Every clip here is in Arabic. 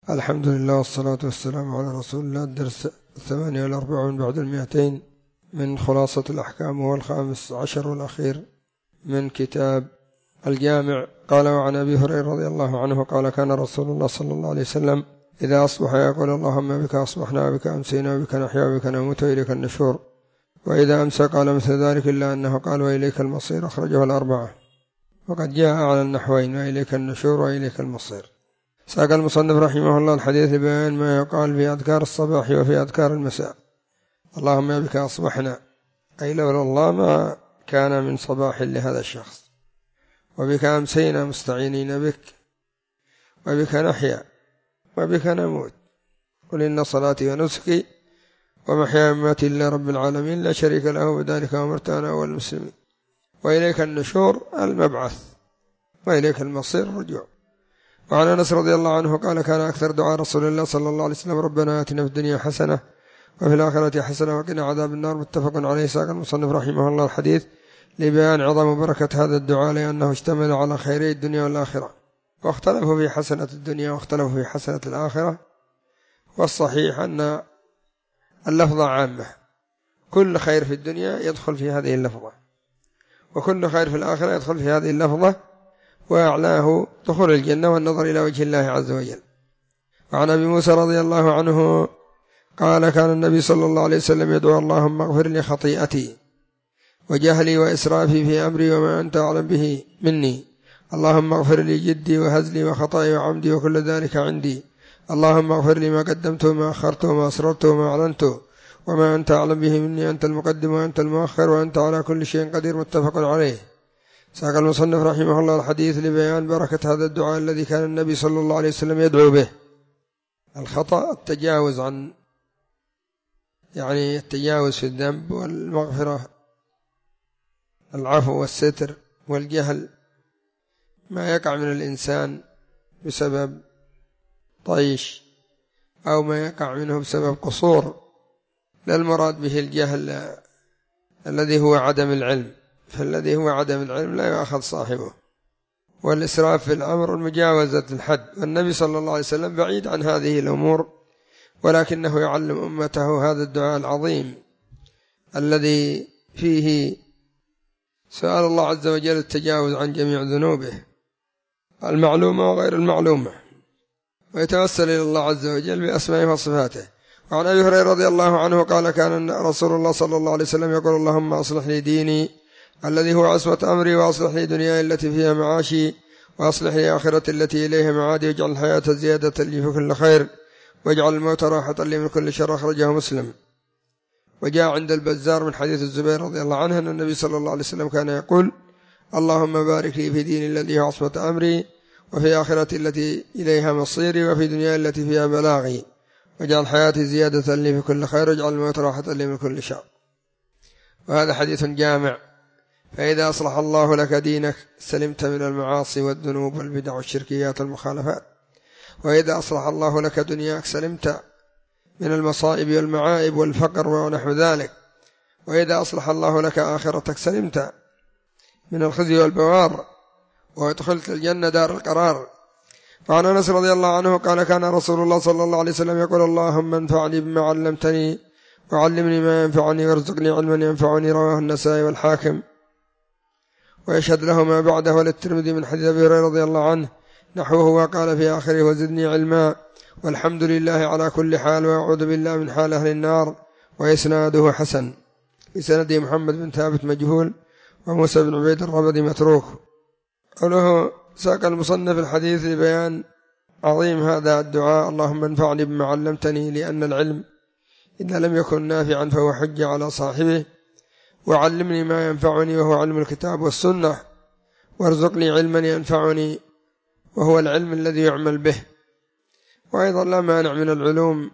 الحمد لله والصلاة والسلام على رسول الله. الدرس 48 بعد 200 من خلاصة الأحكام، وهو 15 والأخير من كتاب الجامع. قال: وعن أبي هريرة رضي الله عنه قال: كان رسول الله صلى الله عليه وسلم إذا أصبح يقول: اللهم بك أصبحنا وبك أمسينا وبك نحيا وبك نموت وإليك النشور. وإذا أمسى قال مثل ذلك، إلا أنه قال: وإليك المصير. أخرجه الأربعة. وقد جاء على النحوين: وإليك النشور وإليك المصير. ساق المصنف رحمه الله الحديث بيان ما يقال في أذكار الصباح وفي أذكار المساء. اللهم بك أصبحنا، أي لولا الله ما كان من صباح لهذا الشخص. وبك أمسينا مستعينين بك، وبك نحيا وبك نموت. قل إن صلاتي ونسكي ومحياي ومماتي لله رب العالمين لا شريك له، بذلك أمرت أنا أول المسلمين. وإليك النشور المبعث، وإليك المصير الرجوع. وعن أنس رضي الله عنه قال: كان أكثر دعاء رسول الله صلى الله عليه وسلم: ربنا آتنا في الدنيا حسنة وفي الآخرة حسنة وقنا عذاب النار. متفق عليه. ساق المصنف رحمه الله الحديث لبيان عظم بركة هذا الدعاء، لأنه اشتمل على خيري الدنيا والآخرة، واختلفوا في حسنة الدنيا واختلفوا في حسنة الآخرة. والصحيح أن اللفظة عامة، كل خير في الدنيا يدخل في هذه اللفظة، وكل خير في الآخرة يدخل في هذه اللفظة، وأعلاه دخول الجنة والنظر إلى وجه الله عز وجل. وعن أبي موسى رضي الله عنه قال: كان النبي صلى الله عليه وسلم يدعو: اللهم اغفر لي خطيئتي وجهلي وإسرافي في أمري وما أنت أعلم به مني. اللهم اغفر لي جدي وهزلي وخطئي وعمدي وكل ذلك عندي. اللهم اغفر لي ما قدمت وما أخرت وما أسررت وما أعلنت وما أنت أعلم به مني. أنت المقدم وأنت المؤخر وأنت على كل شيء قدير. متفق عليه. ساق المصنف رحمه الله الحديث لبيان بركة هذا الدعاء الذي كان النبي صلى الله عليه وسلم يدعو به. الخطأ التجاوز عن التجاوز في الذنب، والمغفرة العفو والستر، والجهل ما يقع من الإنسان بسبب طيش أو ما يقع منه بسبب قصور. لا المراد به الجهل الذي هو عدم العلم، فالذي هو عدم العلم لا يأخذ صاحبه. والإسراف في الأمر المجاوزة الحد، والنبي صلى الله عليه وسلم بعيد عن هذه الأمور، ولكنه يعلم أمته هذا الدعاء العظيم الذي فيه سؤال الله عز وجل التجاوز عن جميع ذنوبه المعلومة وغير المعلومة، ويتوسل إلى الله عز وجل بأسمائه وصفاته. وعن أبي هريرة رضي الله عنه قال: كان رسول الله صلى الله عليه وسلم يقول: اللهم أصلح لي ديني الذي هو عصمة أمري، وأصلح لي دنياي التي فيها معاشي، وأصلح لي آخرتي التي إليها معادي، واجعل الحياة زيادة لي في كل خير، واجعل الموت راحة لي من كل شر. أخرجه مسلم. وجاء عند البزار من حديث الزبير رضي الله عنه أن النبي صلى الله عليه وسلم كان يقول: اللهم بارك لي في ديني الذي هو عصمة أمري، وفي آخرتي التي إليها مصيري، وفي دنياي التي فيها بلاغي، واجعل حياتي زيادة لي في كل خير، واجعل الموت راحة لي من كل شر. وهذا حديث جامع. فإذا أصلح الله لك دينك سلمت من المعاصي والذنوب والبدع والشركيات والمخالفات. وإذا أصلح الله لك دنياك سلمت من المصائب والمعائب والفقر ونحو ذلك. وإذا أصلح الله لك آخرتك سلمت من الخزي والبوار، وادخلت الجنة دار القرار. وعن أنس رضي الله عنه قال: كان رسول الله صلى الله عليه وسلم يقول: اللهم انفعني بما علمتني وعلمني ما ينفعني وارزقني علما ينفعني. رواه النسائي والحاكم. ويشهد له ما بعده وللترمذي من حديث أبي هريرة رضي الله عنه نحوه، وقال في آخره: وزدني علما، والحمد لله على كل حال، وأعوذ بالله من حال أهل النار. وإسناده حسن. في سنده محمد بن ثابت مجهول، وموسى بن عبيد الربذي متروك. قوله ساق المصنف الحديث لبيان عظيم هذا الدعاء: اللهم انفعني بما علمتني، لأن العلم إذا لم يكن نافعا فهو حجة على صاحبه. وعلمني ما ينفعني، وهو علم الكتاب والسنة. وارزقني علما ينفعني، وهو العلم الذي يعمل به. وأيضا لا مانع من العلوم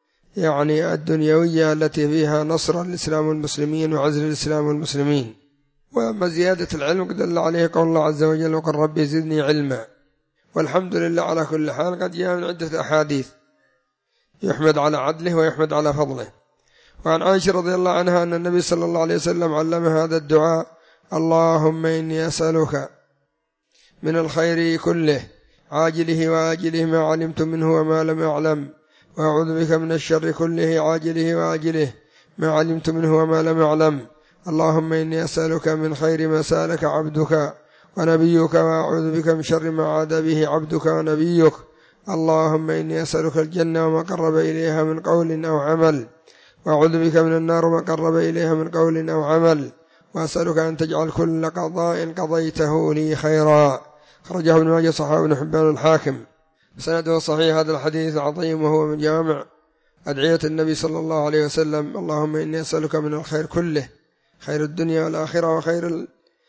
الدنيوية التي فيها نصر الإسلام والمسلمين وعزل الإسلام والمسلمين. وأما زيادة العلم قد دل عليه قول الله عز وجل: وقل ربي زدني علما. والحمد لله على كل حال قد جاء من عدة أحاديث يحمد على عدله ويحمد على فضله. وعن عائشة رضي الله عنها أن النبي صلى الله عليه وسلم علم هذا الدعاء: اللهم إني أسألك من الخير كله عاجله وآجله ما علمت منه وما لم أعلم، وأعوذ بك من الشر كله عاجله وآجله ما علمت منه وما لم أعلم. اللهم إني أسألك من خير ما سألك عبدك ونبيك، وأعوذ بك من شر ما عاد به عبدك ونبيك. اللهم إني أسألك الجنة وما قرب إليها من قول أو عمل، وأعوذ بك من النار وما قرب إليها من قول أو عمل، وأسألك أن تجعل كل قضاء قضيته لي خيرا. خرجه ابن ماجه صححه ابن حبان الحاكم. سنده صحيح. هذا الحديث عظيم وهو من جامع أدعية النبي صلى الله عليه وسلم. اللهم إني أسألك من الخير كله، خير الدنيا والآخرة، وخير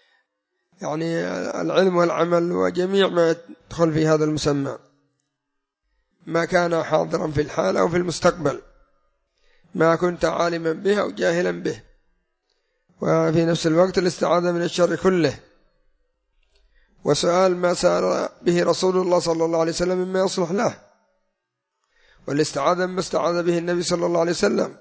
العلم والعمل وجميع ما يدخل في هذا المسمى، ما كان حاضرا في الحال أو في المستقبل، ما كنت عالما به أو جاهلا به. وفي نفس الوقت الاستعاذة من الشر كله، وسؤال ما سأل به رسول الله صلى الله عليه وسلم مما يصلح له، والاستعاذة مما استعاذ به النبي صلى الله عليه وسلم.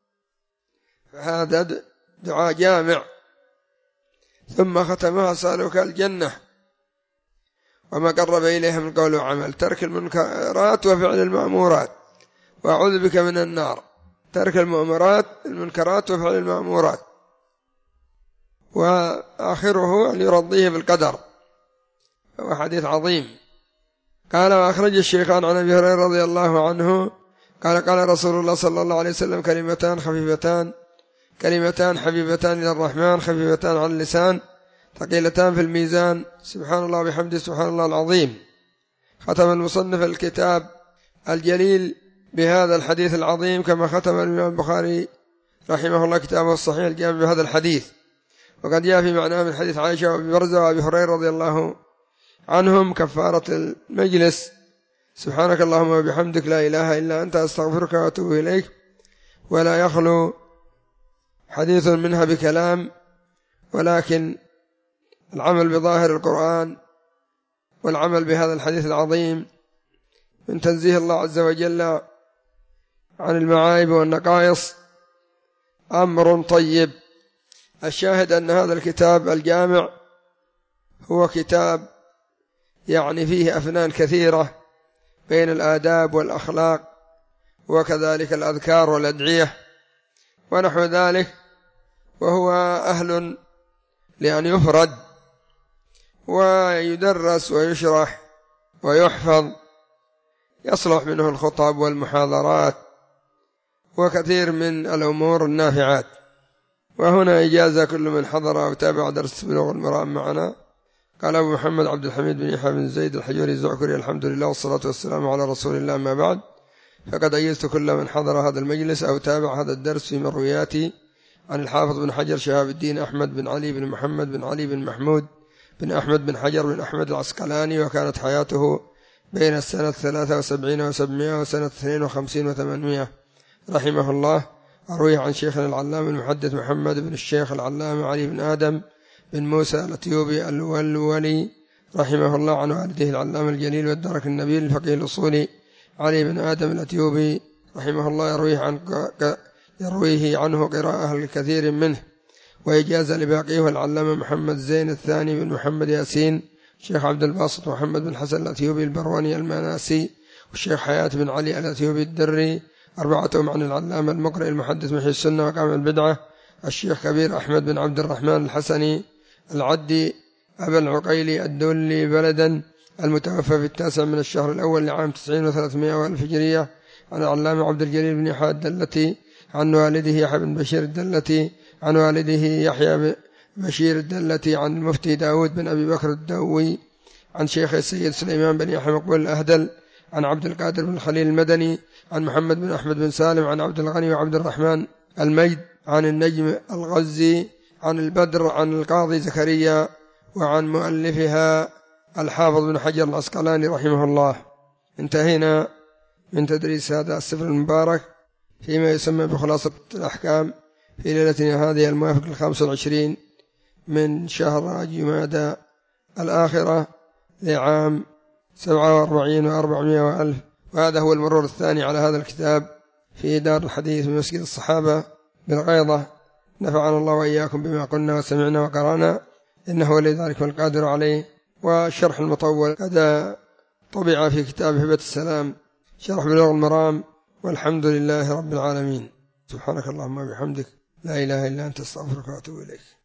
فهذا دعاء جامع. ثم ختمها أسألك الجنة وما قرب إليها من قول وعمل، ترك المنكرات وفعل المأمورات. وأعوذ بك من النار، ترك المنكرات وفعل المأمورات. وآخره أن يرضيه بالقدر، هو حديث عظيم. قال وأخرج الشيخان عن أبي هريرة رضي الله عنه قال رسول الله صلى الله عليه وسلم كلمتان حبيبتان إلى الرحمن، خفيفتان على اللسان، ثقيلتان في الميزان، سبحان الله وبحمده سبحان الله العظيم. ختم المصنف الكتاب الجليل بهذا الحديث العظيم، كما ختم الإمام البخاري رحمه الله كتابه الصحيح الجامع بهذا الحديث. وقد جاء في معناه من حديث عائشة وأبي برزة وأبي هريرة رضي الله عنهم كفارة المجلس: سبحانك اللهم وبحمدك لا إله إلا أنت أستغفرك وأتوب إليك. ولا يخلو حديث منها بكلام، ولكن العمل بظاهر القرآن والعمل بهذا الحديث العظيم من تنزيه الله عز وجل عن المعايب والنقائص أمر طيب. الشاهد أن هذا الكتاب الجامع هو كتاب فيه أفنان كثيرة بين الآداب والأخلاق، وكذلك الأذكار والأدعية ونحو ذلك، وهو أهل لأن يفرد ويدرس ويشرح ويحفظ، يصلح منه الخطب والمحاضرات وكثير من الأمور النافعات. وهنا إجازة كل من حضر أو تابع درس بلوغ المرام معنا. قال أبو محمد عبد الحميد بن يحيى بن زيد الحجوري الزعكري: الحمد لله والصلاة والسلام على رسول الله، ما بعد. فقد أجزت كل من حضر هذا المجلس أو تابع هذا الدرس في مروياتي عن الحافظ بن حجر شهاب الدين أحمد بن علي بن محمد بن علي بن محمود بن أحمد بن حجر بن أحمد العسقلاني، وكانت حياته بين السنة 73 و700 وسنة 52 و800 رحمه الله. أروي عن شيخنا العلامة المحدث محمد بن الشيخ العلامة علي بن آدم بن موسى الأتيوبي الولي رحمه الله، عن والده العلامة الجليل والدرك النبيل الفقيه الأصولي علي بن آدم الأتيوبي رحمه الله، يرويه عنه قراءة الكثير منه، وإجاز لباقيه العلامة محمد زين الثاني بن محمد ياسين، الشيخ عبد الباسط محمد بن حسن الأتيوبي البرواني المناسي، والشيخ حياة بن علي الأتيوبي الدري، أربعتهم عن العلامة المقرئ المحدث محي السنة وقام البدعة الشيخ كبير أحمد بن عبد الرحمن الحسني العدي أبا العقيلي الدولي بلدا، المتوفى في 9 من الشهر الأول لعام 90 و300 وألف هجرية، عن العلامة عبد الجليل بن يحيى الدلتي عن والده يحيى بن بشير الدلتي عن والده يحيى بشير الدلتي عن المفتي داود بن أبي بكر الدوي عن شيخ السيد سليمان بن يحيى مقبول الأهدل عن عبد القادر بن خليل المدني عن محمد بن أحمد بن سالم عن عبد الغني وعبد الرحمن الميد عن النجم الغزي عن البدر عن القاضي زكريا وعن مؤلفها الحافظ بن حجر العسقلاني رحمه الله. انتهينا من تدريس هذا السفر المبارك فيما يسمى بخلاصة الأحكام في ليلتنا هذه الموافق 25 من شهر جمادى الآخرة لعام 47 و400 وألف. وهذا هو المرور الثاني على هذا الكتاب في دار الحديث بمسجد الصحابة بالغيضة. نفعنا الله وإياكم بما قلنا وسمعنا وقرأنا، إنه ولي ذلك والقادر عليه. والشرح المطول قد طبع في كتاب هبة السلام شرح بلوغ المرام. والحمد لله رب العالمين. سبحانك اللهم وبحمدك لا إله إلا أنت، استغفرك وأتوب إليك.